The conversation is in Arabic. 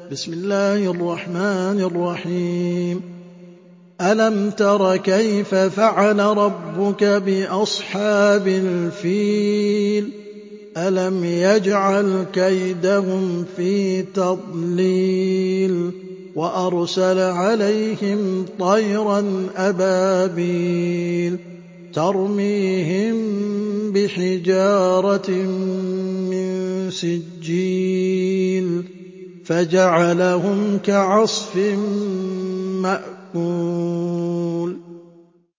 بسم الله الرحمن الرحيم. ألم تر كيف فعل ربك بأصحاب الفيل ألم يجعل كيدهم في تضليل وأرسل عليهم طيرا أبابيل ترميهم بحجارة من سجيل فجعلهم كعصف مأكول